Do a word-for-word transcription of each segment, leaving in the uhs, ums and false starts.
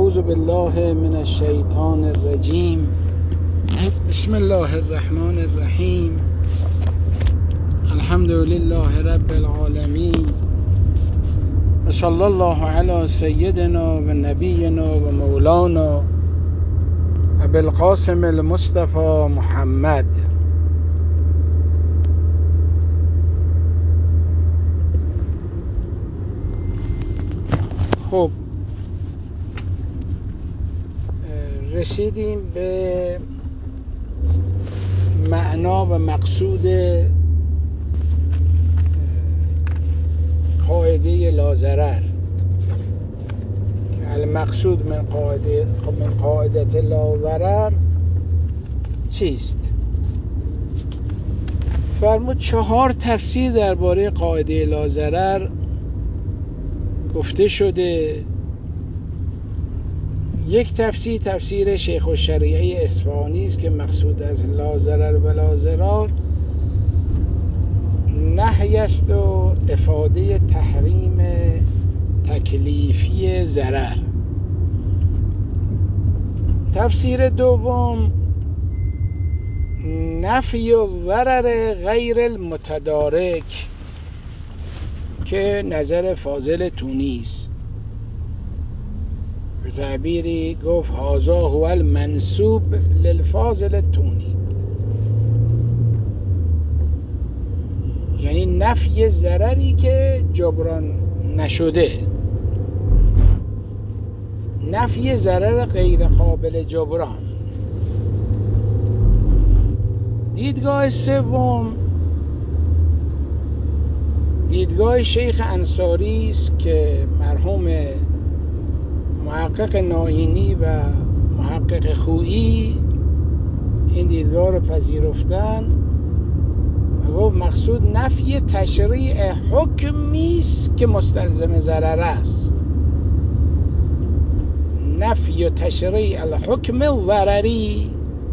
اعوذ بالله من الشیطان الرجیم. بسم الله الرحمن الرحیم. الحمد لله رب العالمین و صلی الله علی سیدنا و نبینا و مولانا ابی القاسم المصطفى محمد. خب رسیدیم به معنا و مقصود قاعده لا ضرر که المقصود من قاعده من قاعده لا ضرر چیست؟ فرمود چهار تفسیر درباره قاعده لا ضرر گفته شده. یک تفسیر تفسیر شیخ الشریعه اصفهانی است که مقصود از لا ضرر و لا ضرار نهی است و افاده تحریم تکلیفی ضرر. تفسیر دوم نفی و ضرر غیر المتدارک که نظر فاضل تونی است. به تعبیری گفت هذا هو المنسوب للفاضل تونی، یعنی نفی ضرری که جبران نشده، نفی ضرر غیر قابل جبران. دیدگاه سوم دیدگاه شیخ انصاری است که مرحوم محقق ناینی و محقق خویی این دیدگاه رو پذیرفتن و گفت مقصود نفی تشریع حکمی است که مستلزم ضرر است، نفی تشریع الحکم الضرری.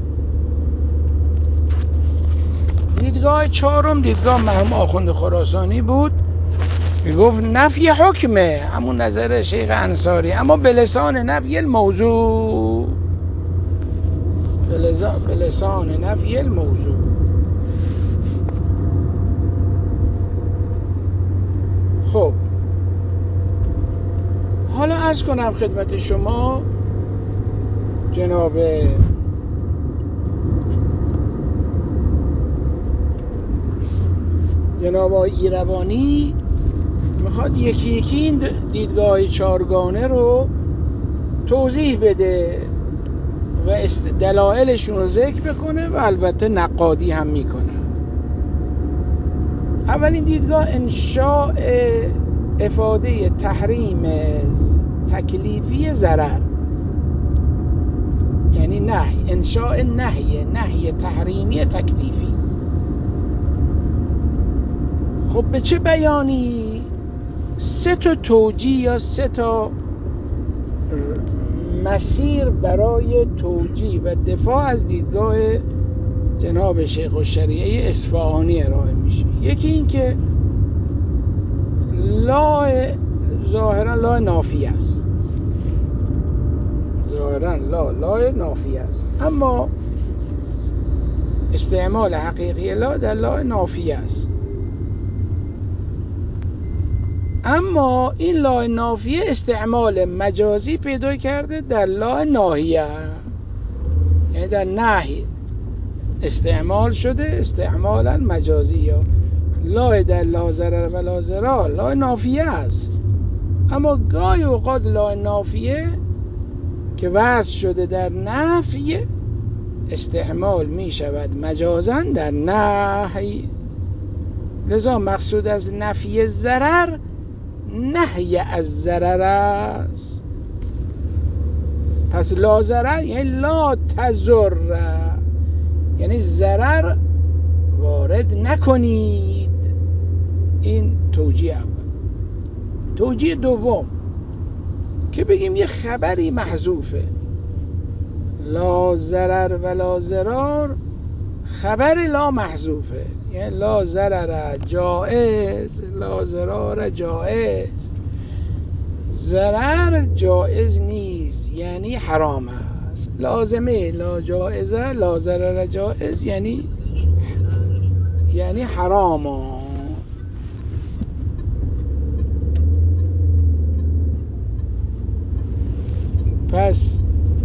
دیدگاه چهارم دیدگاه مرحوم آخوند خراسانی بود، میگفت نفی حکمه، همون نظر شیخ انصاری، اما به لسان نفی الموضوع، به لسان نفی الموضوع. خب حالا عرض کنم خدمت شما جناب جناب ایروانی میخواد یکی یکی این دیدگاه چارگانه رو توضیح بده و دلایلشون رو ذکر بکنه و البته نقادی هم میکنه. اولین دیدگاه انشاء افاده تحریم تکلیفی ضرر، یعنی نهی، انشاء نهی نهی تحریمی تکلیفی. خب به چه بیانی؟ سه تا توجیه یا سه تا مسیر برای توجیه و دفاع از دیدگاه جناب شیخ الشریعه اصفهانی ارائه میشه. یکی این که لا ظاهرا لا نافی است، ظاهرا لا لا نافی است، اما استعمال حقیقی لا در لا نافی است. اما این لا نافیه استعمال مجازی پیدا کرده در لا ناهیه، یعنی در نهی استعمال شده استعمالا مجازی. یا لا در لا ضرر و لا ضرار لا نافیه است، اما گاهی اوقات لا نافیه که وضع شده در نفی استعمال می شود مجازا در نهی. لذا مقصود از نفی ضرر نهی از ضرر است. پس لا ضرر یعنی لا تضر، یعنی ضرر وارد نکنید. این توجیه اول. توجیه دوم که بگیم یه خبری محذوفه، لا ضرر و لا ضرار خبر لا محذوفه، یعنی لا ضرر جائز لا ضرار جائز. ضرر جائز نیست، یعنی حرام است. لازمه لا جائزه لا ضرر جائز یعنی یعنی حرام. پس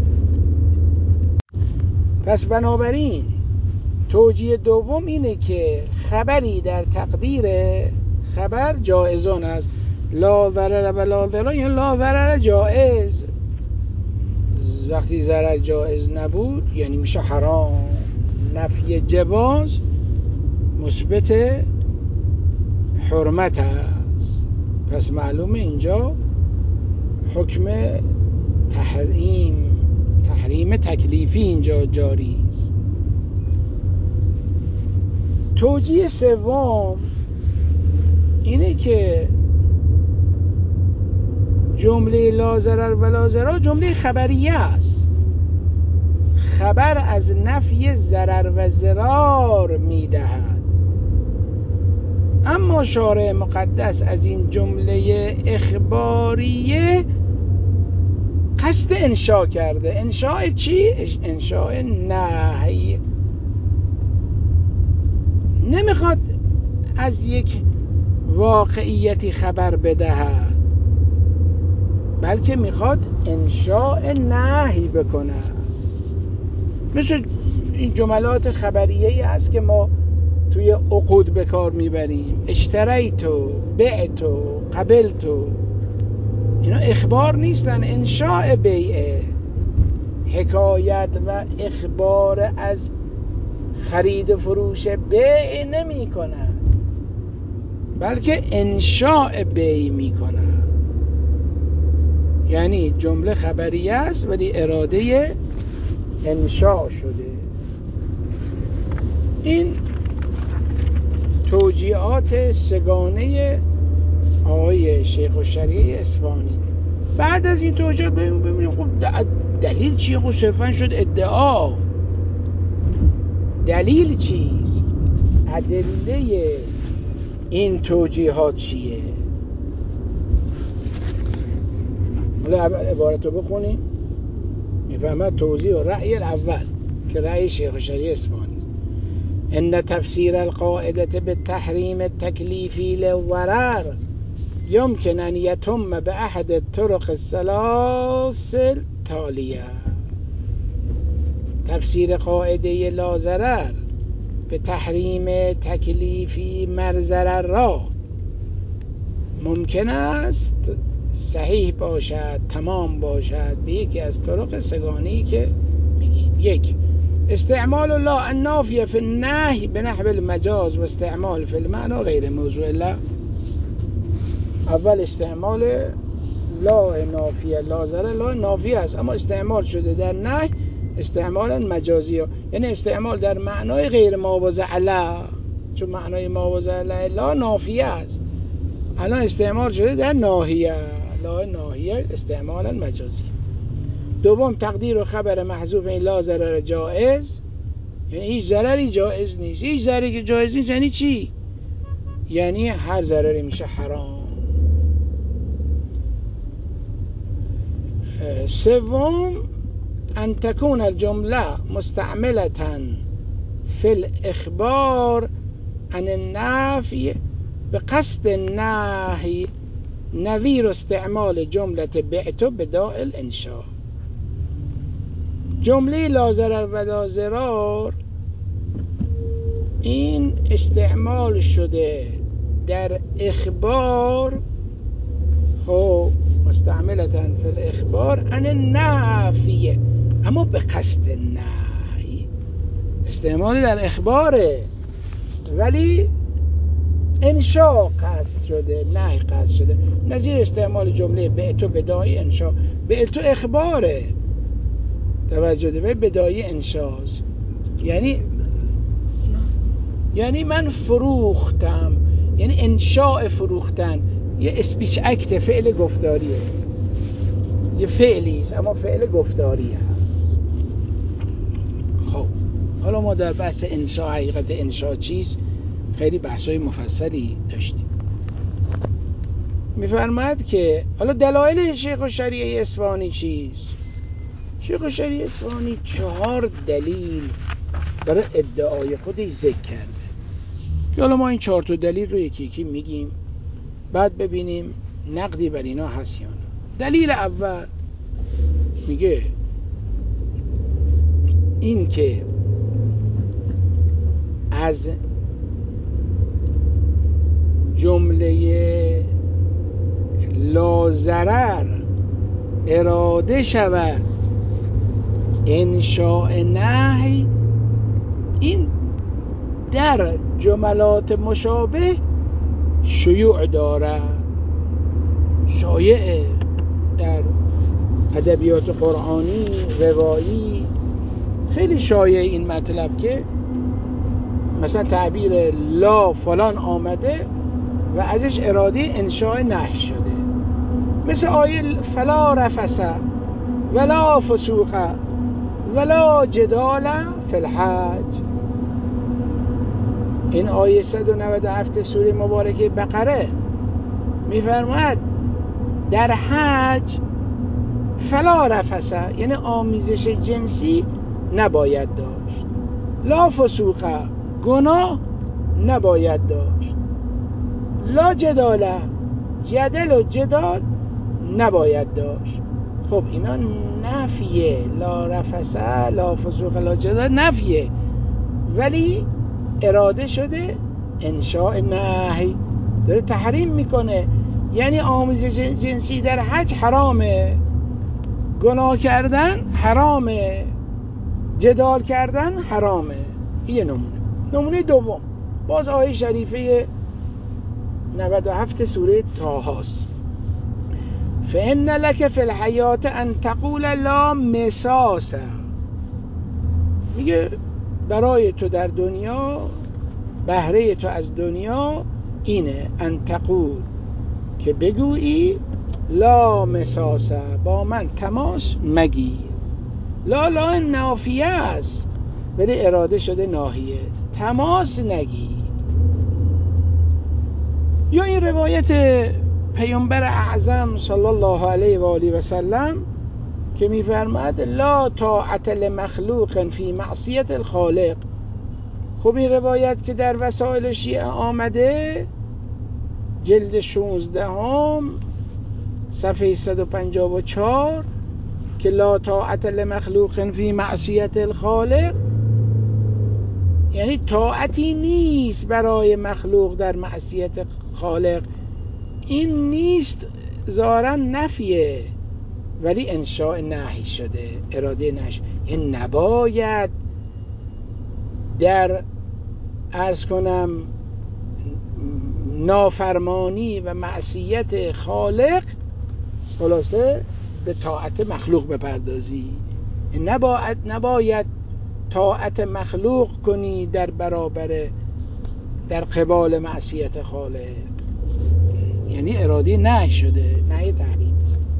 پس بنابراین توجیه دوم اینه که خبری در تقدیر خبر جایزون است. لا ضرر و لا ضرر یعنی لا ضرر جایز. وقتی ضرر جایز نبود یعنی میشه حرام. نفی جواز مثبت حرمت است. پس معلومه اینجا حکم تحریم تحریم تکلیفی اینجا جاری است. توجیه سوم اینه که جمله لا ضرر و لا ضرر جمله خبریه است. خبر از نفی ضرر و ضرار میدهد، اما شارع مقدس از این جمله اخباریه قصد انشاء کرده. انشاء چی؟ انشاء نهی. نمیخواد از یک واقعیتی خبر بدهد، بلکه میخواد انشاء نهی بکنه. مثل این جملات خبریه‌ای هست که ما توی عقود به کار میبریم. اشتریتو، بعتو، قبلتو. اینا اخبار نیستن، انشاء بیعه. حکایت و اخبار از خرید و فروش بیع نمی کنن، بلکه انشاء بیع می کنن. یعنی جمله خبریه است ولی اراده انشاء شده. این توجیهات سگانه آقای شیخ الشریعه اصفهانی. بعد از این توجیهات ببینیم خب دلیل چیه؟ خب صرفا شد ادعا. دلیل چیست؟ ادله این توجیهات چیه؟ حالا عبارت رو بخونیم میفهمد. توضیح و رأی الاول که رأی شیخ الشریعه اصفهانی: ان تفسیر القاعده بالتحریم التکلیفی للضرر يمكن ان يتم باحد الطرق الثلاث التاليه. تفسیر قاعده لا ضرر به تحریم تکلیفی مر ضرر را ممکن است صحیح باشد، تمام باشد به یکی از طرق سگانه‌ای که میگیم. یک، استعمال لا النافیه فی النهی به نحو المجاز و استعمال فی المعنی غیر موضوع لا. اول استعمال لا نافیه، لا ضرر لا نافیه است اما استعمال شده در نهی استعمال مجازی ها. یعنی استعمال در معنای غیر مواضع لا، چون معنای مواضع لا لا نافیه است. الان استعمال شده در ناهیه، لا ناهیه استعمالا مجازی. دوم، تقدیر و خبر محذوف این لا ضرر جائز، یعنی هیچ ضرری جایز نیست. هیچ ضرری که جایز نیست یعنی چی؟ یعنی هر ضرری میشه حرام. سوم، ان تكون الجمله مستعمله في الاخبار عن النفي بقصد النهي نظیر استعمال جمله بعت بداء الانشاء. جمله لا ضرر و لا ضرار این استعمال شده در اخبار، خب مستعملتن فی الاخبار عن النفی، اما به قصد النهی. استعمال در اخباره ولی انشاء قصد شده، نهی قصد شده. نظیر استعمال جمله بعتو بدایی انشاء. بعتو اخباره، توجه ده، بدایی انشاء. یعنی یعنی من فروختم، یعنی انشاء فروختن یه اسپیچ اکت، فعل گفتاریه، یه فعلیست اما فعل گفتاری هست. خب حالا ما در بحث انشاء، حقیقت انشاء چیست، خیلی بحثای مفصلی داشتیم. میفرماید که حالا دلایل شیخ الشریعه اصفهانی چیست؟ شیخ شریعه اصفهانی چهار دلیل برای ادعای خودش ذکر کرده که حالا ما این چهار تا دلیل رو یکی یکی میگیم، بعد ببینیم نقدی بر اینا هست یا نه. دلیل اول میگه این که از جمله لازرر اراده شود انشاء نهی، این در جملات مشابه شیوع دارد، شایعه در ادبیات قرآنی روایی خیلی شایع این مطلب که مثلا تعبیر لا فلان آمده و ازش اراده انشاء نهی شده، مثل آیه فلا رفث ولا فسوق ولا جدال فی الحج. این آیه صد و نود و هفت سوره مبارکه بقره میفرماید در حج فلا رفث یعنی آمیزش جنسی نباید داشت، لا فسوق گناه نباید داشت، لا جدال جدل و جدال نباید داشت. خب اینا نفیه، لا رفث لا فسوق لا جدال نفیه، ولی اراده شده انشاء نهی، داره تحریم میکنه. یعنی آمیزش جنسی در حج حرامه، گناه کردن حرامه، جدال کردن حرامه. این نمونه. نمونه دوم باز آیه شریفه نود و هفت سوره طه هست. فإن لك فی الحیاة ان تقول لا مساس، میگه برای تو در دنیا، بهره تو از دنیا اینه، ان تقول که بگویی لا مساس با من تماس مگیر. لا لا نافیه است ولی اراده شده ناهیه، تماس نگیر. یا این روایت پیامبر اعظم صلی الله علیه و آله و سلم که میفرماید لا طاعت لمخلوق فی معصیت الخالق. خب این روایت که در وسائل شیعه آمده جلد شانزده هم صفحه صد و پنجاه و چهار که لا طاعت لمخلوق فی معصیت الخالق، یعنی طاعتی نیست برای مخلوق در معصیت خالق. این نیست ظاهرا نفیه ولی انشاء نهی شده، اراده نهی. این نباید در عرض کنم نافرمانی و معصیت خالق خلاصه به طاعت مخلوق بپردازی. نباید نباید طاعت مخلوق کنی در برابر در قبال معصیت خالق، یعنی اراده نهی شده، نهی تحریم.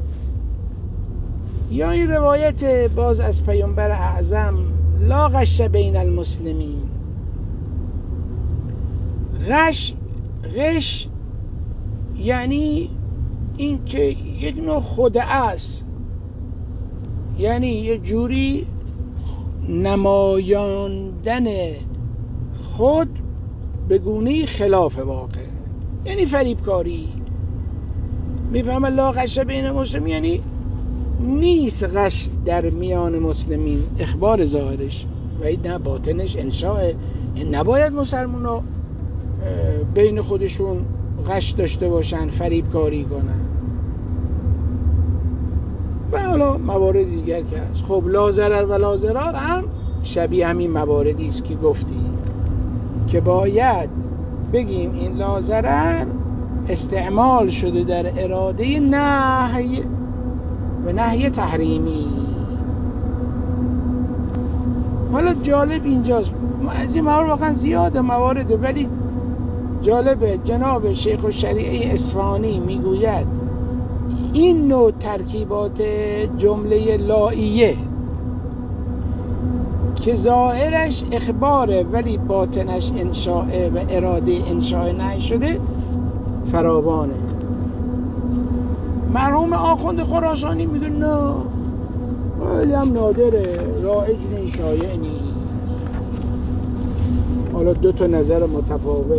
یا این روایت باز از پیامبر اعظم لا غش بین المسلمین. غش غش یعنی این که یک نوع خدعه است، یعنی یه جوری نمایاندن خود به گونه خلاف واقع، یعنی فریبکاری. میفهمه لا غش بین المسلمین یعنی نیست غش در میان مسلمین، اخبار ظاهرش و نه باطنش انشاء. نباید مسلمان ها بین خودشون غش داشته باشن، فریبکاری کنن و حالا موارد دیگر که هست. خب لا ضرر و لا ضرار هم شبیه همین مواردی است که گفتی که باید بگیم این لا ضرر استعمال شده در اراده نهی و نهی تحریمی. حالا جالب اینجاست، از این موارد واقعا زیاده موارده، ولی جالبه جناب شیخ الشریعه اصفهانی میگوید این نوع ترکیبات جمله لائیه که ظاهرش اخباره ولی باطنش انشاء و اراده انشاء نهی شده فراوانه. مرحوم آخوند خراسانی میگه نه، خیلی هم نادره، رایج نیست، شایع نیست. حالا دو تا نظر متفاوت،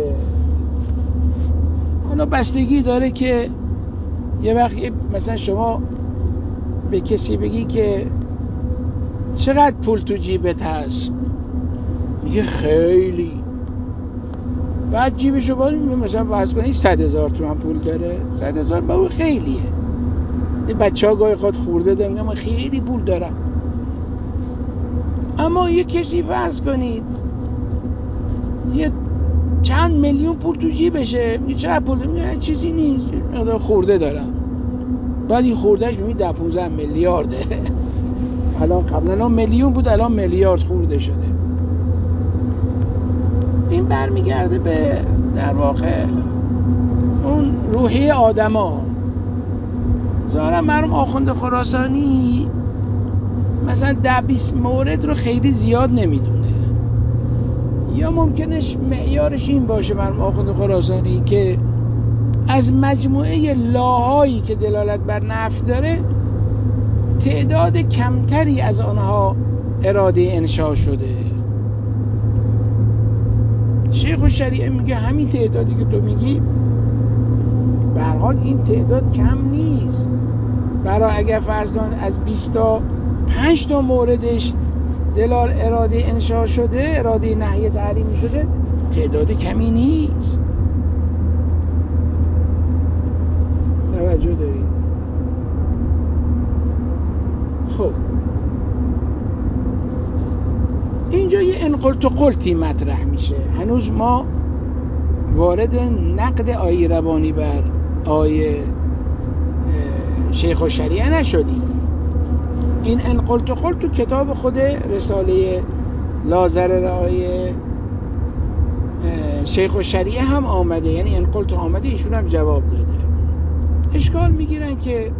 حالا بستگی داره که یه وقتی مثلا شما به کسی بگی که چقدر پول تو جیبت هست، میگه خیلی، بعد جیبشو باز میگه مثلا فرض کنید صد هزار تومان پول داره، صد هزار با اون خیلیه. این بچه ها گاهی خود خورده ده میگه من خیلی پول دارم. اما یه کسی فرض کنید یه چند میلیون پول تو جیبشه، میگه چقدر پول داره؟ میگه چیزی نیست، خورده دارم. بعد این خوردهش میگه ده پونزده میلیارده. الان قبلا میلیون بود، الان میلیارد خورده شده. این برمیگرده به در واقع اون روحیه آدما. ظاهرا مرحوم آخوند خراسانی مثلا ده بیست مورد رو خیلی زیاد نمیدونه، یا ممکنه معیارش این باشه مرحوم آخوند خراسانی که از مجموعه لاهایی که دلالت بر نفی داره تعداد کمتری از آنها اراده انشاء شده. شیخ الشریعه میگه همین تعدادی که تو میگی به هر حال این تعداد کم نیست. برای اگر فرض کن از بیست تا پنج تا موردش دلال اراده انشاء شده، اراده نهی تحریمی شده، تعداد کمی نیست. توجه دارید؟ خب اینجا یه انقلت و قلتی مطرح میشه. هنوز ما وارد نقد آیه ربانی بر آیه شیخ الشریعه نشدیم. این انقلت و قلت تو کتاب خود رساله لا ضرر آیه شیخ الشریعه هم آمده، یعنی انقلت آمده، ایشون هم جواب داده. اشکال میگیرن که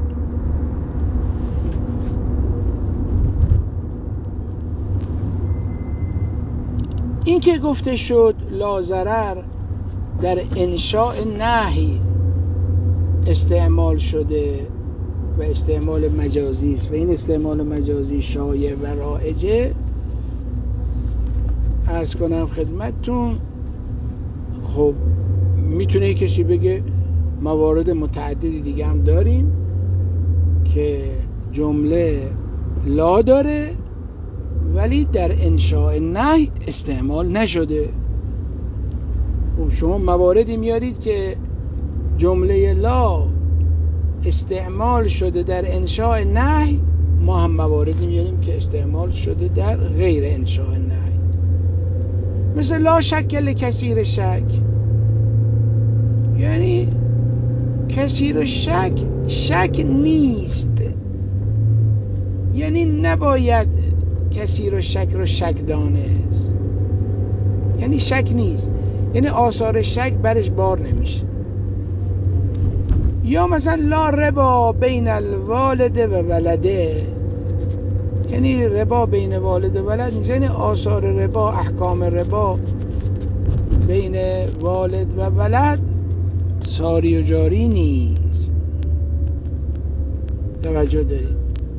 این که گفته شد لا ضرر در انشاء نهی استعمال شده و استعمال مجازی است و این استعمال مجازی شایع و رایجه، عرض کنم خدمتتون. خب میتونه کسی بگه موارد متعددی دیگه هم داریم که جمله لا داره ولی در انشاء نهی استعمال نشده. خب شما مواردی میارید که جمله لا استعمال شده در انشاء نهی، ما هم مواردی میاریم که استعمال شده در غیر انشاء نهی. مثل لا شک لکثیر شک، یعنی کثیر شک شک نیست، یعنی نباید کثیر شک رو شک دانست، یعنی شک نیست، یعنی آثار شک برش بار نمیشه. یا مثلا لا ربا بین الوالد و ولده، یعنی ربا بین والد و ولد نیست، یعنی آثار ربا، احکام ربا بین والد و ولد ساری و جاری نیست. توجه دارید؟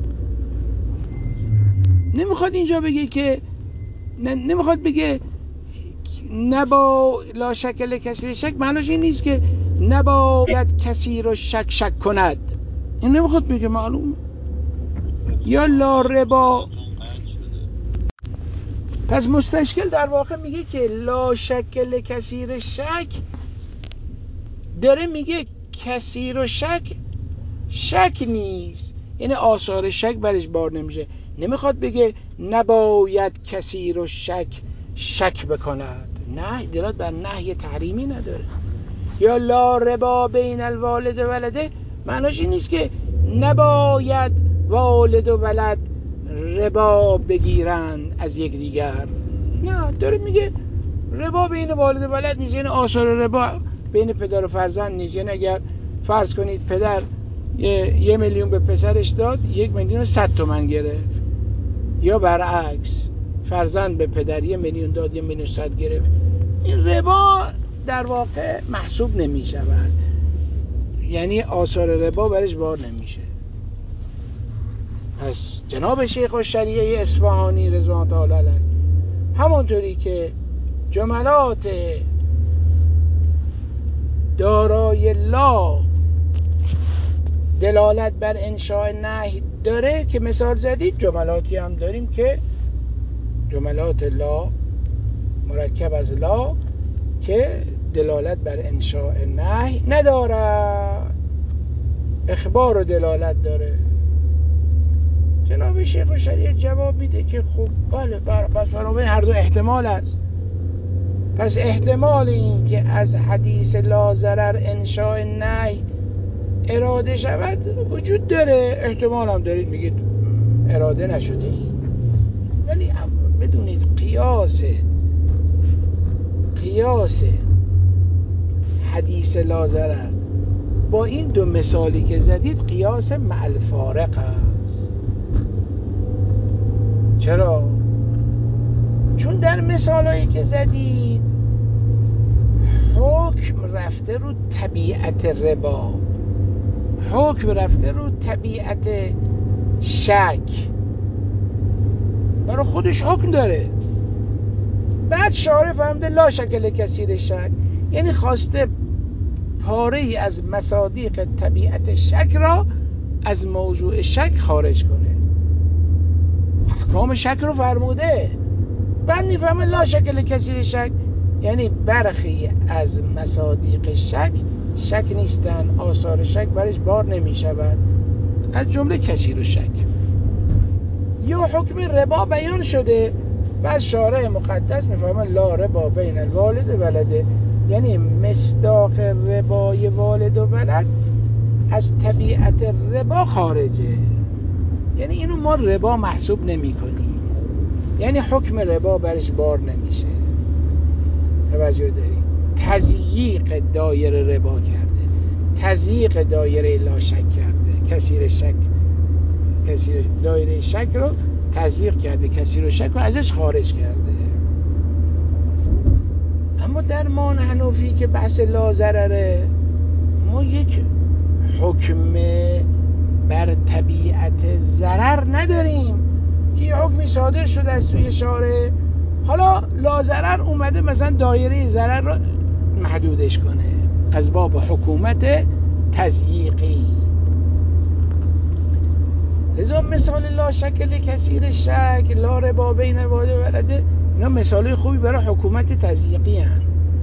نمیخواد اینجا بگه که نمیخواد بگه نبا لا شک لکثیر شک، معناش این نیست که نباید کسی رو شک شک کند، این نمیخواد بگه، معلوم. یا لا ربا، پس مستشکل در واقع میگه که لا شک لکثیر شک داره میگه کثیر شک شک نیست، یعنی آثار شک برش بار نمیشه. نمیخواد بگه نباید کثیر شک شک بکند، نه، دلالت بر نهی تحریمی نداره. یا لا ربا بین الوالد و ولده، معناش این نیست که نباید والد و ولد ربا بگیرن از یک دیگر، نه، داره میگه ربا بین والد و ولد نیست، یعنی آثار ربا بین پدر و فرزند نیست. یعنی اگر فرض کنید پدر یه, یه میلیون به پسرش داد، یک میلیون و صد تومن گرفت، یا برعکس فرزند به پدر یه میلیون داد، یه میلیون صد گرفت، این ربا در واقع محسوب نمی شود، یعنی آثار ربا برش بار نمیشه. پس جناب شیخ الشریعه اصفهانی رضوان الله علیه، همونطوری که جملات دارای لا دلالت بر انشاء نهی داره که مثال زدید، جملاتی هم داریم که جملات لا مرکب از لا که دلالت بر انشاء نهی ندارد، اخبار و دلالت داره. جناب شیخ الشریعه جواب میده که خب بله، پس بنابراین هر دو احتمال است. پس احتمال این که از حدیث لا ضرر انشاء نهی اراده شود وجود داره، احتمال هم دارید میگید اراده نشده این، ولی بدونید قیاس قیاس حدیث لا ضرر با این دو مثالی که زدید قیاس مع الفارق است. چرا؟ چون در مثالایی که زدید حکم رفته رو طبیعت ربا، حکم رفته رو طبیعت شک، برای خودش حکم داره. بعد شارع فهمده لا شکل کثیر شک، یعنی خواسته پاره ای از مصادیق طبیعت شک را از موضوع شک خارج کنه، احکام شک رو فرموده. بعد میفهمه لا شکل کثیر شک یعنی برخی از مصادیق شک شک نیستن، آثار شک برش بار نمی شود، از جمله کثیر شک. یا حکم ربا بیان شده، بعد شارع مقدس میفهمه لا ربا بین الوالد و ولده، یعنی مصداق ربای والد و ولد از طبیعت ربا خارجه، یعنی اینو ما ربا محسوب نمی کنیم، یعنی حکم ربا برش بار نمیشه. توجه دارید؟ تضییق دایره ربا کرده، تضییق دایره لا شک کرده، کثیر شک، کثیر دایره شک رو تضییق کرده، کثیر شک رو ازش خارج کرده. اما در ما حنفی که بحث لا ضرره، ما یک حکم بر طبیعت ضرر نداریم که یه حکمی صادر شده از توی شارع، حالا لا ضرر اومده مثلا دایره ضرر رو محدودش کنه از باب حکومت تضییقی. لذا مثال لا شکل کثیر شک، لا ربا بین الوالد و ولده، اینا مثالای خوبی برای حکومت تضییقی هن.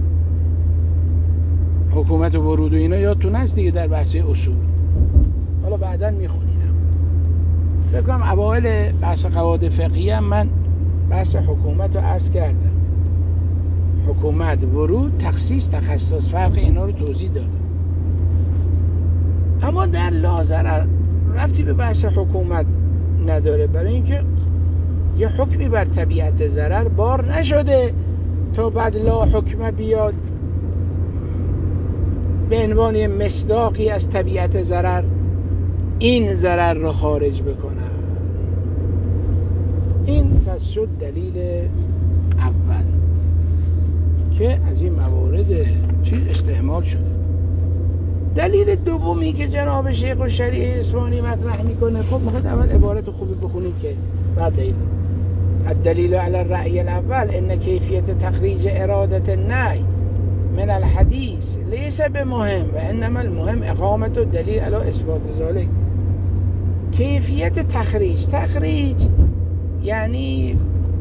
حکومت ورود و اینا یادتون هست دیگه در بحث اصول، حالا بعداً میخونیدم. فکر کنم اوائل بحث قواعد فقهی هم من بحث حکومت رو عرض کردم، حکومت، ورود، تخصیص، تخصص، فرق اینا رو توضیح دادم. اما در لا ضرر ربطی به بحث حکومت نداره، برای اینکه یه حکمی بر طبیعت ضرر بار نشده تا بعد لا حکم بیاد به عنوان مصداقی از طبیعت ضرر این ضرر رو خارج بکنه. این پس شد دلیل اول که از این موارد چیز استعمال شده. دلیل دومی که جناب شیخ الشریعه اصفهانی مطرح میکنه، خب میخواد اول عبارت خوبی بخونیم که بعد دلیل. الدلیل علی الرأی الاول ان کیفیت تخریج اراده النهی من الحدیث لیس بمهم و انما المهم اقامه الدلیل علی اثبات ذلك. کیفیت تخریج، تخریج یعنی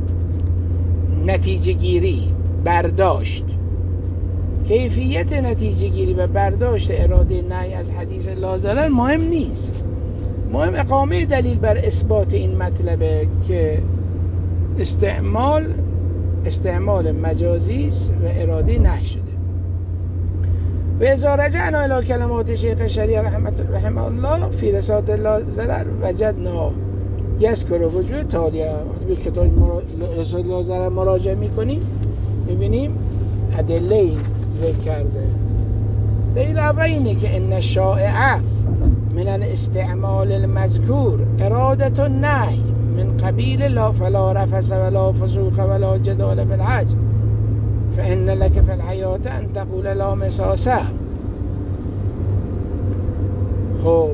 نتیجه گیری، برداشت. کیفیت نتیجه گیری و برداشت اراده نهی از حدیث لا ضرر مهم نیست، مهم اقامه دلیل بر اثبات این مطلبه که استعمال استعمال مجازی و اراده نهی شده. و اذا رجعنا الى کلمات شیخ الشریعه رحمه الله فی رسالة لا ضرر وجدنا یذکر وجوه تالیه. به کتاب رسالة لا ضرر مراجعه میکنیم میبینیم ادله ذکر کرده. دلیل اول اینه که ان الشائع من الاستعمال المذکور اراده النهی من قبیل لا فلا رفث ولا فسوق ولا جدال بالحج فإن لك في الحیاة ان تقول لا مساسه. خب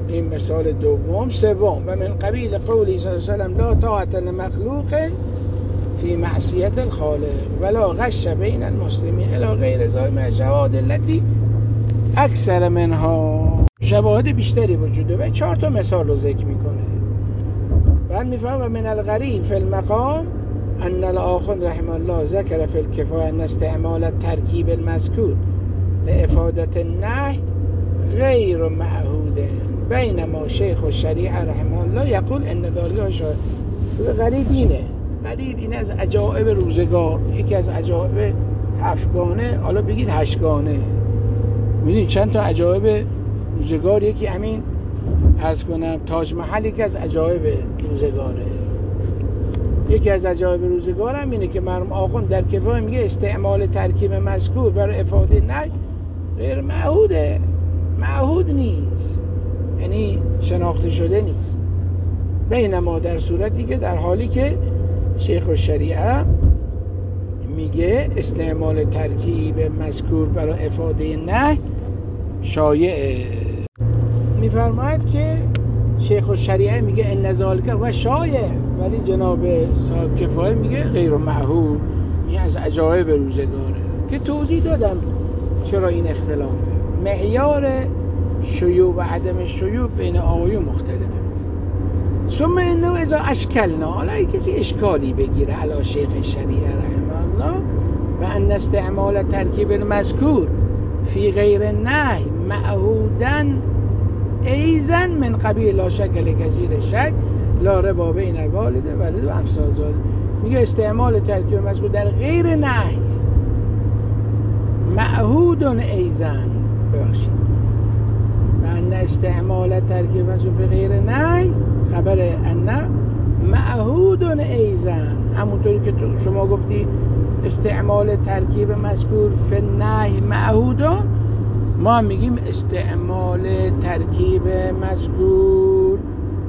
این مثال دوم. سوم و من قبیل قولی صلی الله علیه وسلم لا طاعت لمخلوق فی معصیت الخالق ولا غش بین المسلمین الی غیر ذلک من الشواهد التي اکثر منها. شواهد بیشتری وجوده و چهار تا مثال رو ذکر میکنه. بعد میفهم و من الغریب فی المقام ان الاخوند رحمه الله ذکر فی الکفایه ان استعمال الترکیب المذکور لافادة النهی غیر معهود بینما شیخ الشریعه رحمه الله یقول ان ذلک شاهد. غریب اینه غریب اینه از عجائب روزگار، یکی از عجائب هفتگانه، حالا بگید هشتگانه. میدونید چند تا عجایب روزگار، یکی همین عرض کنم تاج محل یکی از عجایب روزگاره. یکی از عجایب روزگار هم اینه که مرحوم آخوند در کفایه میگه استعمال ترکیب مذکور برای افاده نهی غیر معهوده، معهود نیست، یعنی شناخته شده نیست. بینما در صورتی که در حالی که شیخ الشریعه میگه استعمال ترکیب مذکور برای افاده نهی شایعه. میفرماید که شیخ الشریعه میگه ان ذالک و شایع، ولی جناب صاحب کفایه میگه غیر معهود، این از عجایب روزگاره که توضیح دادم چرا این اختلافه. معیار شیوع و عدم شیوع بین آقایون مختلفه. ثم انه اذا اشکلنا، حالا اگه کسی اشکالی بگیره علی شیخ الشریعه رحمه الله و ان استعمال ترکیب المذکور فی غیر النهی معهودن ایزن من قبیل لا شکل کثیر شک لا ربا بین والد ولد و امثال ذلک. میگه استعمال ترکیب مذکور در غیر نهی معهودن ایزن، ببخشید و ان استعمال ترکیب مذکور فی غیر نهی خبر ان معهودن ایزن، همونطوری که شما گفتی استعمال ترکیب مذکور فی النهی معهودن، ما هم میگیم استعمال ترکیب مذکور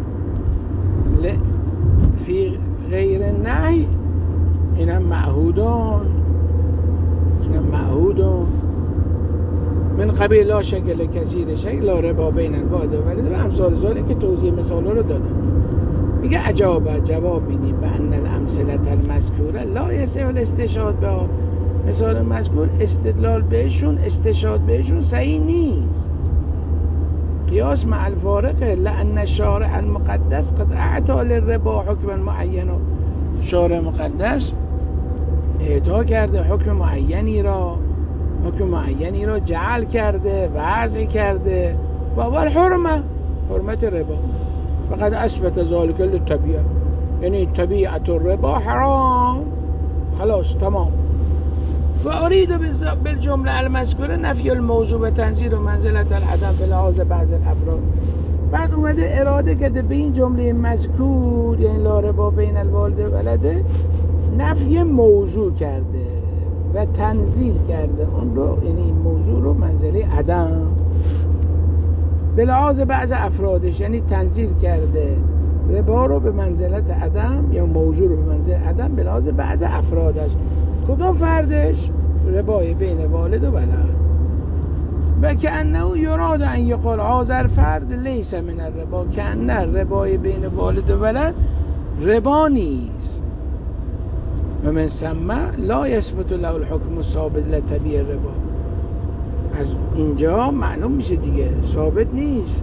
فی غیر نهی اینم معهودون، اینم معهودون من قبیل لا شکل کثیر شک لا ربا بین الوالد و ولد و امثال ذلک که توضیح مثال رو دادم. میگه عجابه، جواب میدیم به ان الامثله المذکوره لا یصح الاستشهاد بها، مثال مذکور استدلال بهشون استشهاد بهشون صحیح نیست. قیاس مع الفارقه لان الشارع المقدس قد اعطى للربا حکما معینا، شارع مقدس اعطا کرده حکم معینی را، حکم معینی را جعل کرده، وضع کرده و اول حرمه، حرمت ربا. فقد اثبت ذلك للطبیعه، یعنی طبیعت الربا حرام، خلاص تمام. و اريد بالجمله المذکوره نفی الموضوع و تنزیل و منزلت العدم به لحاظ بعض الافراد. بعد اومده اراده کرده به این جمله مذکور یعنی لا ربا بین الوالد و ولده نفی موضوع کرده و تنزیل کرده اون رو، یعنی این موضوع رو منزله عدم به لحاظ بعض افرادش، یعنی تنزیل کرده ربا رو به منزلت عدم یا موضوع رو به منزله عدم به لحاظ بعض افرادش. کدوم فردش؟ ربای بین والد و ولد. و که انه یراد ان یقال هذا فرد لیس من الربا، که انه ربای بین والد و ولد ربا نیست. و من ثم لا یثبت له الحکم الثابت لطبیع الربا، از اینجا معلوم میشه دیگه ثابت نیست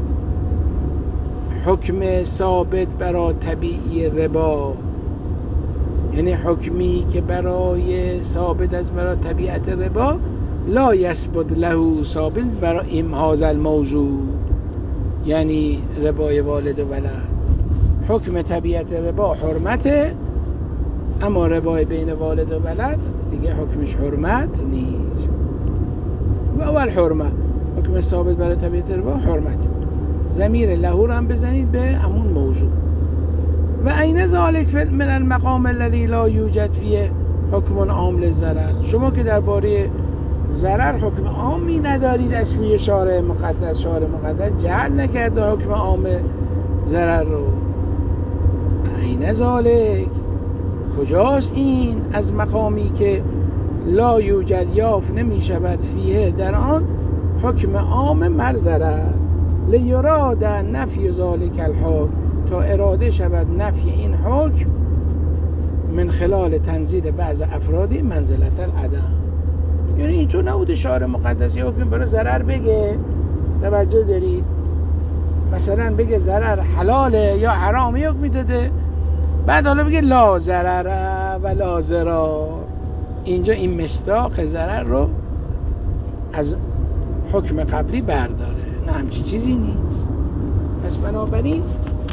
حکم ثابت برای طبیعی ربا، یعنی حکمی که برای ثابت از برای طبیعت ربا لا یثبت له ثابت برای این هذا الموضوع، یعنی ربای والد و ولد. حکم طبیعت ربا حرمته، اما ربای بین والد و ولد دیگه حکمش حرمت نیست. و اول حرمه، حکم ثابت برای طبیعت ربا حرمت، ضمیر له هم بزنید به همون موضوع. و این ذالک من المقام الذي لا یوجد فیه حکم عام للضرر، شما که درباره ضرر حکم عامی ندارید از سوی شارع مقدس، شارع مقدس جعل نکرده حکم عام ضرر رو. این ذالک کجاست این از مقامی که لا یوجد یافت نمی شود فیه در آن حکم عام مر ضرر، لیراد نفی ذالک الحکم، تا اراده شود نفی این حکم، من خلال تنزیل بعض افرادی منزلت العدم. یعنی اینطور نبوده شارع مقدسی حکم برای ضرر بگه، توجه دارید، مثلا بگه ضرر حلاله یا حرامه حکم داده، بعد حالا بگه لا ضرر و لا ضرار. اینجا این مصداق ضرر رو از حکم قبلی برداره، نه همچی چیزی نیست. پس بنابراین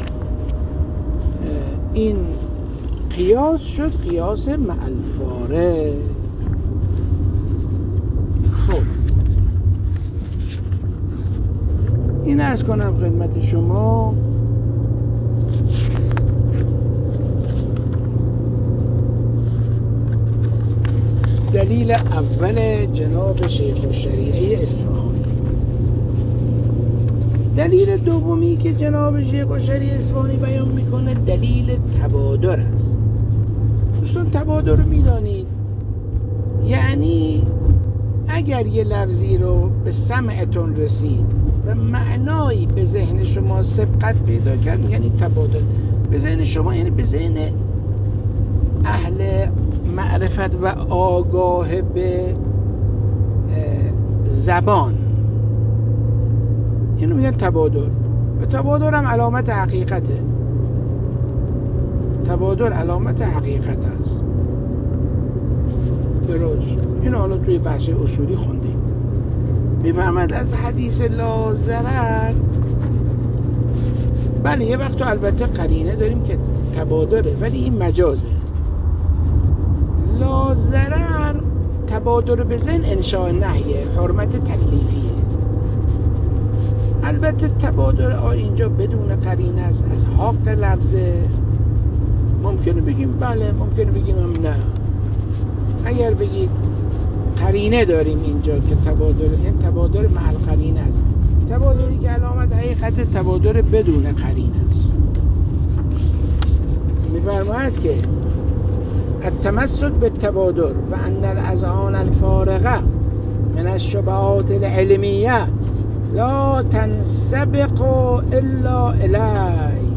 این قیاس شد قیاس مع الفارق. خب این عرض کنم خدمت شما دلیل اول جناب شیخ الشریعه اصفهانی. دلیل دومی که جناب شیخ الشریعه اصفهانی بیان میکنه دلیل تبادر است. دوستان تبادر رو میدانید، یعنی اگر یه لفظی رو به سمعتون رسید و معنایی به ذهن شما سبقت پیدا کرد، یعنی تبادل به ذهن شما، یعنی به ذهن اهل معرفت و آگاه به زبان، اینو میگن تبادل. و تبادل هم علامت حقیقته، تبادل علامت حقیقت است. درست اینو حالا توی بحث اصولی خوندیم. میفهمد از حدیث لا ضرر، بله یه وقت تو البته قرینه داریم که تبادله، ولی این مجازه. لا ضرر تبادر به ذهن انشاء نهیه، حرمت تکلیفیه. البته تبادر آ اینجا بدون قرینه است، از حق لفظه. ممکنه بگیم بله، ممکنه بگیم هم نه. اگر بگید قرینه داریم اینجا که تبادر، این تبادر مع القرینه است. تبادری که علامت حقیقت تبادر بدون قرینه است. می‌فرماید که التمسک بالتبادر و ان الاذهان الفارغه من الشبهات العلمیه لا تنسبق الا الی.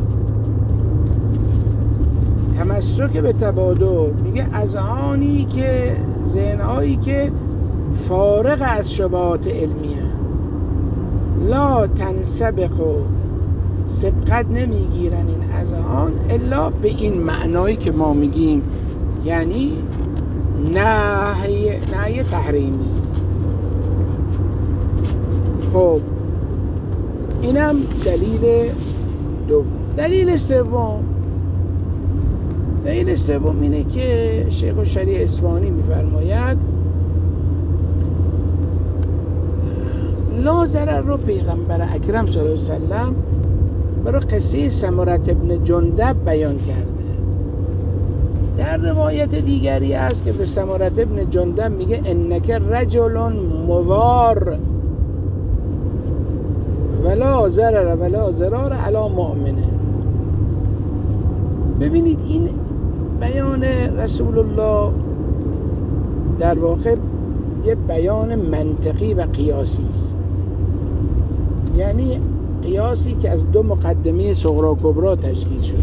تمسک به تبادر میگه اذهانی که، ذهنهایی که فارغ از شبهات علمیه، لا تنسبق، سبقت نمیگیرن این اذهان الا به این معنایی که ما میگیم، یعنی نهی نهی تحریمی. خب اینم دلیل دوم. دلیل سوم دلیل سوم اینه که شیخ الشریعه اصفهانی میفرماید لا ضرر رو پیغمبر اکرم صلی الله علیه وسلم برای قصه سمره بن جندب بیان کرده. در روایت دیگری است که به سمره بن جندب میگه انک رجل موار ولا ضرر ولا ضرار علی مؤمنه. ببینید این بیان رسول الله در واقع یه بیان منطقی و قیاسی است، یعنی قیاسی که از دو مقدمه صغرا و کبرا تشکیل شده.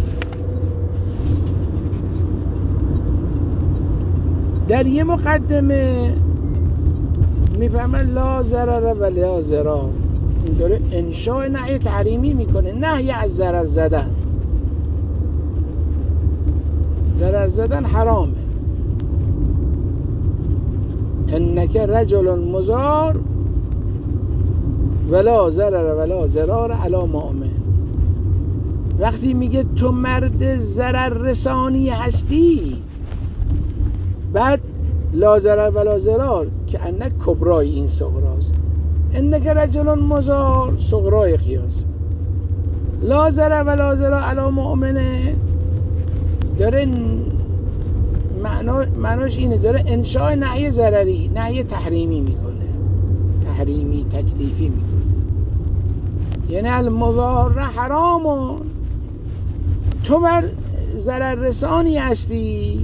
در یه مقدمه میفهمه لا ضرر و لا ضرار، این داره انشاء نهی تحریمی میکنه، نهی از ضرر زدن. ضرر زدن حرامه. انک رجل مضار ولا ضرر ولا ضرار علی مؤمن. وقتی میگه تو مرد ضرر رسانی هستی، بعد لا ضرر ولا ضرار که انک کبرای این صغراست، انک رجل مضار صغرای قیاس، لا ضرر ولا ضرار علی مؤمنه داره معناش اینه، داره انشاء نهی ضرری، نهی تحریمی میکنه، تحریمی تکلیفی میکنه. یعنی المضار حرامون، تو بر ضرر رسانی هستی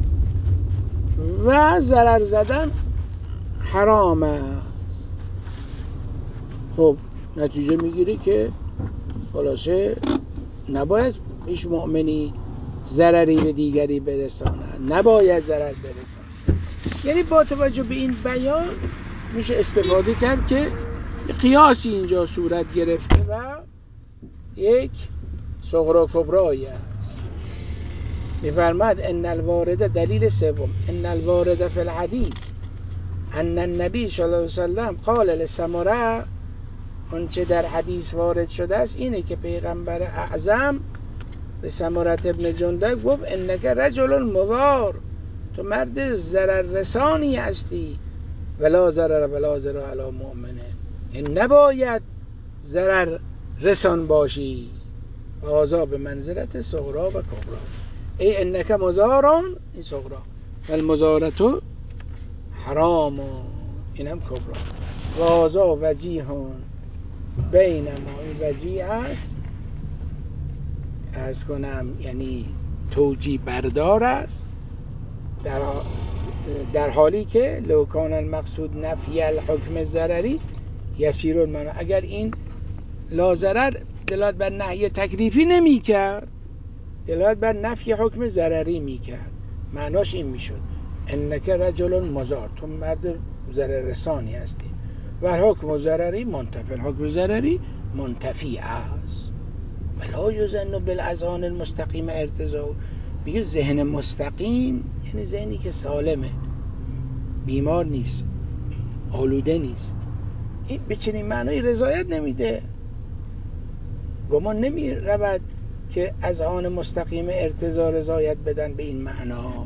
و ضرر زدن حرام است. خب نتیجه میگیری که خلاصه نباید هیچ مؤمنی ضرری به دیگری برساند، نباید ضرر برساند. یعنی با توجه به این بیان میشه استفاده کرد که قیاسی اینجا صورت گرفته و یک صغرا کبرایی است. می‌فرماد ان الوارد، دلیل سوم، ان الوارد فی الحدیث ان النبی صلی الله علیه وسلم قال لسمره، اون چه در حدیث وارد شده است اینه که پیغمبر اعظم به سمره ابن جندب گفت انک رجل مضار، تو مرد ضرر رسانی هستی، ولا ضرر ولا ضرر علی مؤمنه، این نباید ضرر رسان باشی، هذا به منزلت صغرا و کبرا، ای انک مضاران، این صغرا، والمضارة حرام، اینم کبرا، و هذا وجیهان بینما، این وجیه است عرض کنم یعنی توجیه بردار است، در, در حالی که لو کان المقصود نفی الحکم ضرری یسیر المنع، اگر این لا ضرر دلالت بر نهی تکلیفی نمی کرد، دلالت بر نفی حکم ضرری می کرد، معناش این می شد انک رجل مضار، تو مرد ضرر رسانی هستی، و حکم ضرری منتفی، حکم ضرری منتفی است. ولا یظن بالاذهان المستقیم ارتضاء، میگه ذهن مستقیم یعنی ذهنی که سالمه، بیمار نیست، آلوده نیست، این به چنین معنای رضایت نمیده. گمان نمی رود که اذهان مستقیم ارتضاء رضایت بدن به این معنا.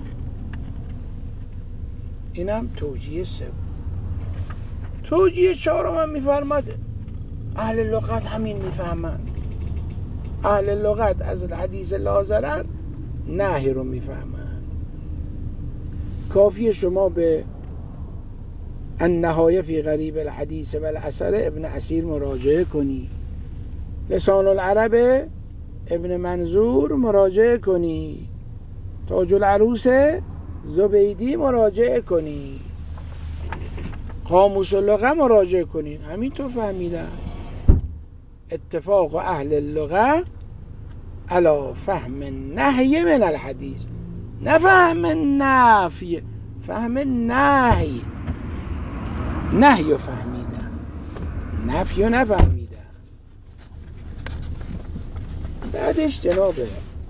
اینم توجیه سوم. توجیه چهارم هم میفرماد اهل لغت همین میفهمند، اهل لغت از حدیث لا ضرر نهی رو میفهمند. کافیه شما به النهایه فی غریب الحدیث و الاثر ابن اسیر مراجعه کنی، لسان العرب ابن منظور مراجعه کنی، تاج العروس زبیدی مراجعه کنی، قاموس اللغه مراجعه کنی، همینطور فهمیدن. اتفاق اهل اللغه علی فهم النهی من الحدیث، نه فهم نفی، فهم نهی، نهی رو فهمیدن، نفی رو نفهمیدن. بعدش جنابه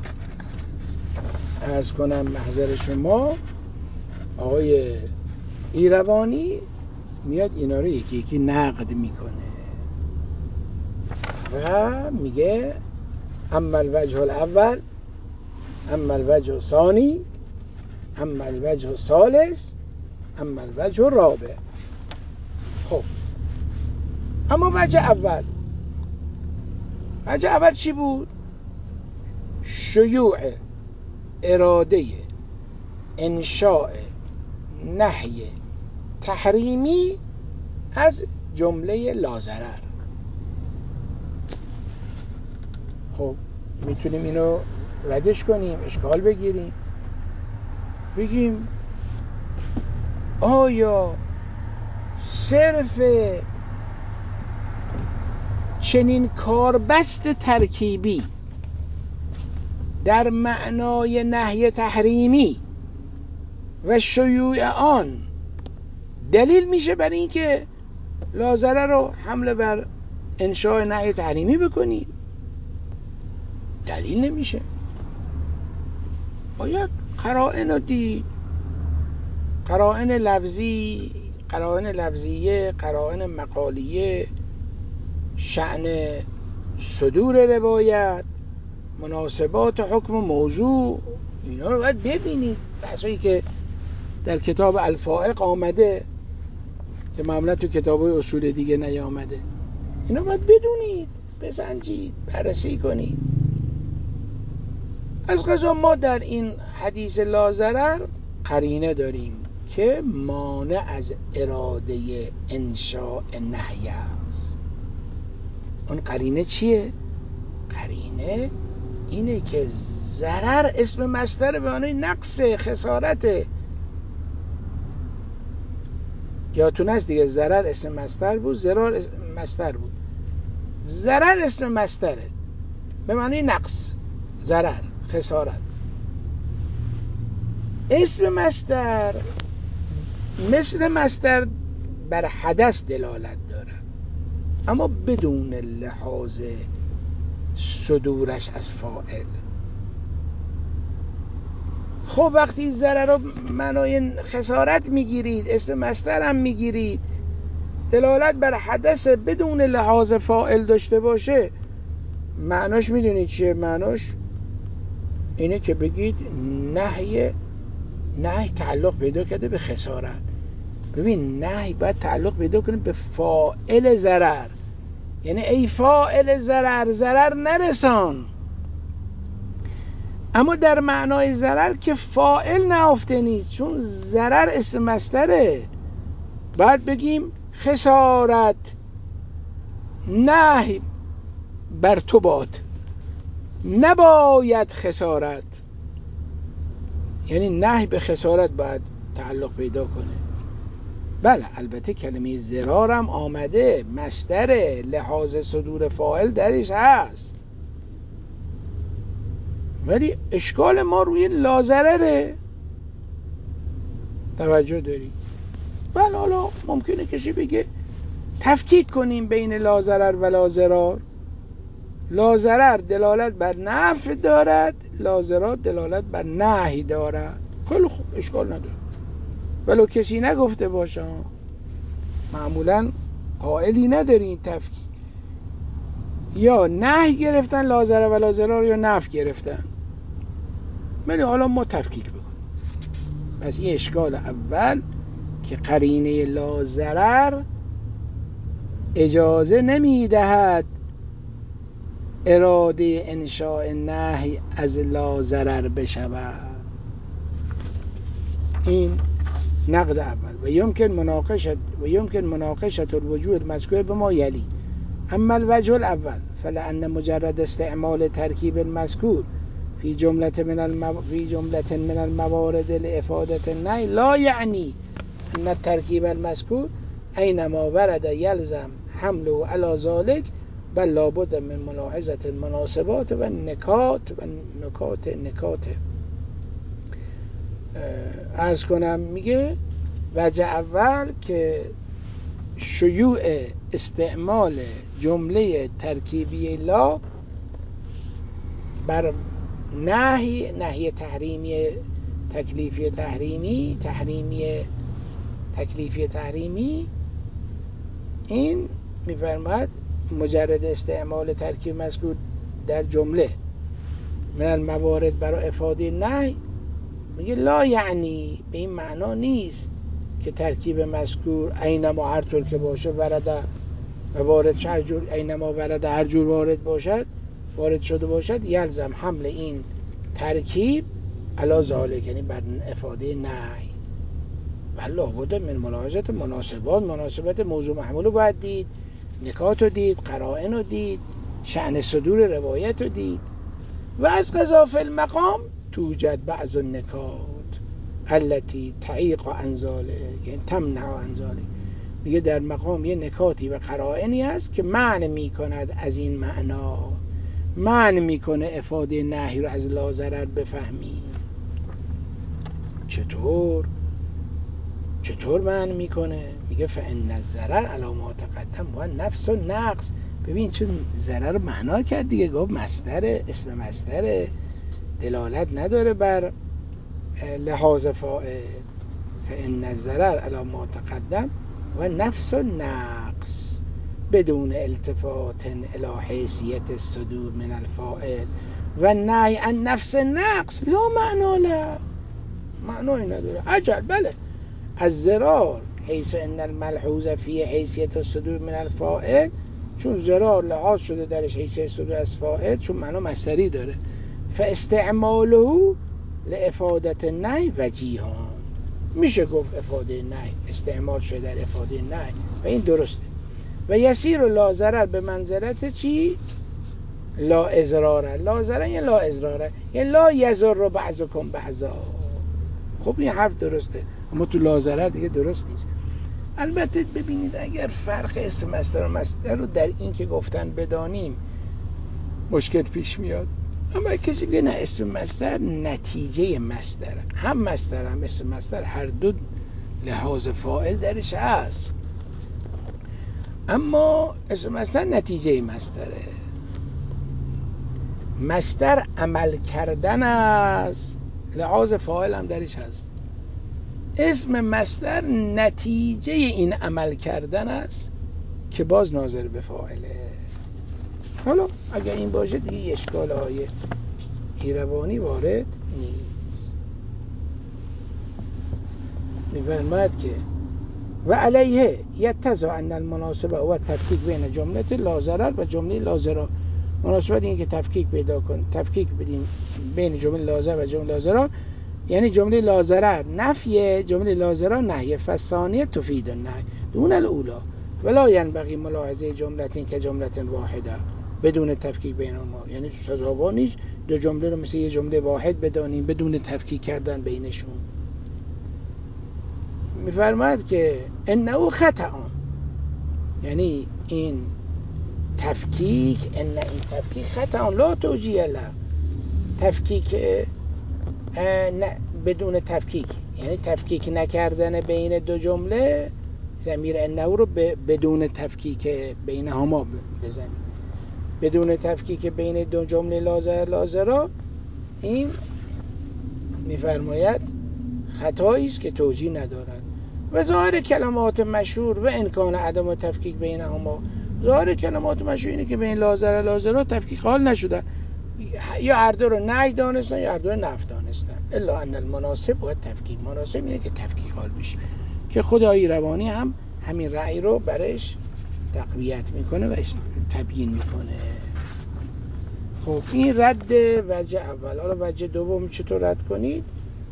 عرض کنم محضر شما آقای ایروانی میاد اینا رو یکی یکی نقد میکنه و میگه اما الوجه الاول، اما الوجه الثانی، اما الوجه الثالث، اما الوجه الرابع. خب اما وجه اول، وجه اول چی بود؟ شیوع اراده انشاء نهی تحریمی از جمله لاضرر. خب میتونیم اینو ردش کنیم، اشکال بگیریم، بگیم آیا صرف چنین کاربست ترکیبی در معنای نهی تحریمی و شیوع آن دلیل میشه برای اینکه لاضرر رو حمله بر انشاء نهی تحریمی بکنید؟ دلیل نمیشه. باید قرائن رو دید، قرائن لفظی، قرائن لفظیه، قرائن مقالیه، شأن صدور روایت، مناسبات حکم و موضوع، اینا رو باید ببینید. بحثایی که در کتاب الفائق آمده که معمولا تو کتاب‌های اصول دیگه نیامده، اینا باید بدونید، بسنجید، بررسی کنید. از قضا ما در این حدیث لا ضرر قرینه داریم که مانع از اراده انشاء نهی است. اون قرینه چیه؟ قرینه اینه که ضرر اسم مصدر به معنای نقص، خسارته. یادتون هست دیگه، ضرر اسم مصدر بود، ضرار اسم مصدر بود. ضرر اسم مصدره به معنی نقص، ضرر، خسارت. اسم مصدر مثل مصدر بر حدث دلالت دارد، اما بدون لحاظ صدورش از فاعل. خب وقتی ضرر رو معنای خسارت میگیرید، اسم مصدر هم میگیرید، دلالت بر حدث بدون لحاظ فاعل داشته باشه، معناش میدونید چیه؟ معناش اینه که بگید نهی نهی تعلق پیدا کرده به خسارت. ببین نهی باید تعلق پیدا کنه به فاعل ضرر، یعنی ای فاعل ضرر ضرر نرسان. اما در معنای ضرر که فاعل نهفته نیست، چون ضرر اسم مصدره، باید بگیم خسارت نهی بر تو باد، نباید خسارت، یعنی نهی به خسارت باید تعلق پیدا کنه. بله البته کلمه ضرار هم آمده، مصدر، لحاظ صدور فاعل درش هست، ولی اشکال ما روی لازرره. توجه داری؟ بله حالا ممکنه کسی بگه تفکیک کنیم بین لازرر و لازرار. لازرر دلالت بر نفع دارد، لازرار دلالت بر نهی دارد. خیلی خوب، اشکال نداره، ولو کسی نگفته باشه. معمولا قائلی نداریم تفکیک، یا نهی گرفتن لازرر و لازرار یا نفع گرفتن، ولی حالا ما تفکیک بکنیم. پس این اشکال اول که قرینه لازرر اجازه نمیدهد اراده انشاء نهی از لازرر بشود. این نقد اول. و یمکن مناقشت و یمکن مناقشت الوجود مذکور به ما یلی. اما الوجه الاول فلأن مجرد استعمال ترکیب المذکور في جملة من المو... في جملة من الموارد لإفادة النهي لا يعني أن التركيب المذكور أينما ورد يلزم حمله على ذلك، بل لابد من ملاحظة المناسبات و النکات و نکات نکات عرض کنم. میگه وجه اول که شیوع استعمال جمله ترکیبی لا بر نهی نهی تحریمی تکلیفی تحریمی تحریمی تکلیفی تحریمی این میفرماید مجرد استعمال ترکیب مذکور در جمله من الموارد برای افاده نهی، میگه لا یعنی به این معنا نیست که ترکیب مذکور اینما هر طور که باشه ورده و وارد هر جور اینما ورده هر جور وارد باشد وارد شده باشد یلزم حمل این ترکیب علی ذالک، یعنی بر افاده نهی. بله لابد من ملاحظات مناسبات، مناسبت موضوع محمول رو باید دید، نکات رو دید، قرائن رو دید، شأن صدور روایت رو دید. و از قضا فی المقام توجد بعض النکات التي تعیق عن ذلک، یعنی تمنع عن ذلک. میگه در مقام یه نکاتی و قرائنی هست که معنی میکند از این معنا، معنی میکنه افاده نهی رو از لا ضرر بفهمی. چطور؟ چطور معنی میکنه؟ میگه فان الضرر علی ما تقدم و نفس و نقص. ببین چون ضرر معنا کرد دیگه، گفت مصدر، اسم مصدر، دلالت نداره بر لحاظ فاعل. فان الضرر علی ما تقدم و نفس و نقص بدون التفات الی حیثیت الصدور من الفاعل و نهی عن نفس نقص لا معنا له، معنی نداره. اجل بله از ضرار حیث ان الملحوظ فی حیثیت الصدور من الفاعل، چون ضرار لحاظ شده درش حیثیت صدور از فاعل، چون معنا مصدری داره، فاستعماله لافادت النهی وجیهان، میشه گفت افاده نهی استعمال شده در افاده نهی و این درسته. و یسیر لا ضرر به منزلت چی؟ لا اضراره. لا ضرر یعنی لا اضراره، یعنی لا یضر بعضکم بعضا. خب این حرف درسته، اما تو لا ضرر دیگه درست نیست. البته ببینید اگر فرق اسم مصدر و مصدر رو در این که گفتن بدانیم مشکل پیش میاد، اما کسی بگه نه اسم مصدر نتیجه مصدر، هم مصدر هم اسم مصدر هر دو لحاظ فاعل درش هست، اما اسم مصدر نتیجه مصدره. مصدر عمل کردن است، لحاظ فاعل هم درش هست. اسم مصدر نتیجه این عمل کردن است که باز ناظر به فاعله. حالا اگر این باشه دیگه اشکال های ایروانی وارد نیست. می‌فرماید که و علیه یتضع ان المناسبه و تفکیک بین جمله لازرر و جمله لازرا. مناسبت این که تفکیک پیدا کن، تفکیک بدیم بین جمله لازر و جمله لازرا، یعنی جمله لازرر نفیه، جمله لازرا نهیه. فثانیه تفید النهی دون الاولا ولا ينبغي ملاحظه جمله که جمله واحده بدون تفکیک بینهما. یعنی سزاوار نیست دو جمله رو مثل یه جمله واحد بدانیم بدون تفکیک کردن بینشون. میفرماید که انه خطأ، یعنی این تفکیک، ان این تفکیک خطأ لا توجیه له، تفکیک بدون تفکیک، یعنی تفکیک نکردن بین دو جمله، ضمیر انه رو بدون تفکیک بینهما بزنید، بدون تفکیک بین دو جمله لازر لازرا، این میفرماید خطایی است که توجیه ندارد. و ظاهر کلمات مشهور و امکان عدم تفکیک بینهما، ظاهر کلمات مشهور اینه که بین لازر لازرا تفکیک حال نشده، یا هر دو رو نهی دانستن یا هر دو رو نفی دانستن. الا ان المناسب و تفکیک، مناسب اینه که تفکیک حال بشه، که خدای روانی هم همین رأی رو برش تقویت میکنه و تبیین میکنه. خب این رد وجه اول. حالا وجه دوم چطور رد کنید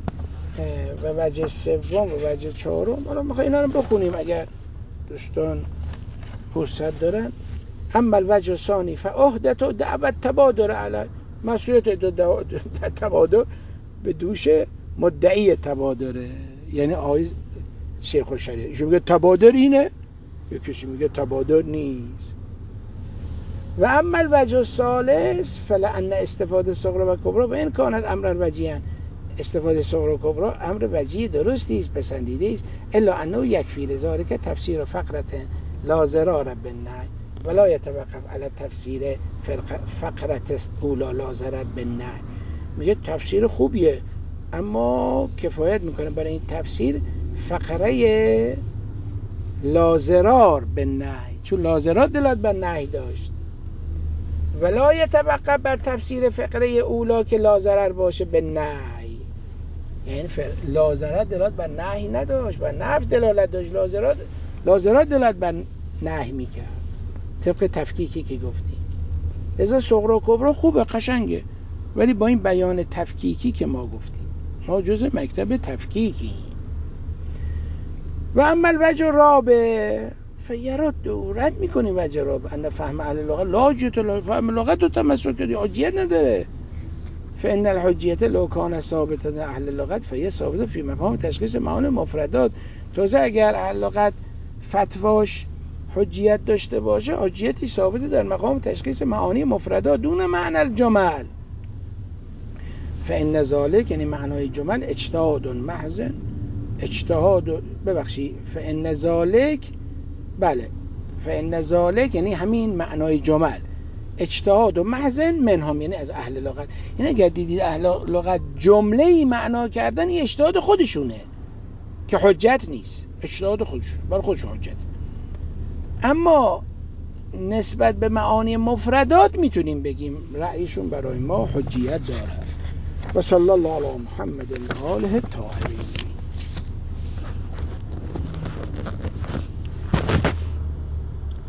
و وجه سوم و وجه چهارم، حالا میخوای اینا رو بخونیم اگر دوستان فرصت دارن. اما الوجه ثانی فعهدت و دعوت تبادر علی، مسئولیت دو تبادر به دوش مدعی تبادره. یعنی آقای شیخ الشریعه ایشون میگه تبادر اینه، یا کسی میگه تبادر نیست. و اما الوجه الثالث فلان استفاده صغرى و کبرى و ان کانت امر وجیها، استفاده صغرى و کبرى امر وجیه درستی است، پسندیده است، الا انه یکفی لذلك تفسیر فقرة لا ضرار بالنهی ولا يتوقف على تفسیر فقرة اولا لا ضرر بالنهی. میگه تفسیر خوبیه اما کفایت میکنه برای این تفسیر فقره لا ضرار بالنهی، چون لا ضرار دلالت بر نهی داشت، ولا يتوقف بر تفسیر فقره اولا که لا ضرر باشه بالنهی، یعنی لا ضرر دلالت بر نهی نداشت، بر نفی دلالت داشت، لا ضرر لا ضرر دلالت بر نهی میکرد طبق تفکیکی که گفتیم. لذا صغرى و کبرى خوبه، قشنگه، ولی با این بیان تفکیکی که ما گفتیم، ما جزء مکتب تفکیکی. و اما الوجه الرابع فیرد، رد میکنیم وجه رابع، ان فهم اهل لغت لا حجیت له، فهم لغت رو تمسک کردی حجیت نداره. فان الحجیت لو کان ثابتا اهل لغت فهي ثابته فی مقام تشخیص معانی مفردات. تازه اگر اهل لغت فتواش حجیت داشته باشه، حجیتی ثابته در مقام تشخیص معانی مفردات دون معنی الجمل. فان ذلک، یعنی معنای جمل، اجتهاد محض، اجتهاد ببخشید فان ذلک، بله فان ذلک یعنی همین معنای جمل، اجتهاد و محض منهم، یعنی از اهل لغت. یعنی اگر دیدید اهل لغت جمله ای معنا کردن، این اجتهاد خودشونه که حجت نیست، اجتهاد خودشون برای خودشون حجت. اما نسبت به معانی مفردات میتونیم بگیم رأیشون برای ما حجیت داره. و صلی الله علی محمد و آله الطاهرین.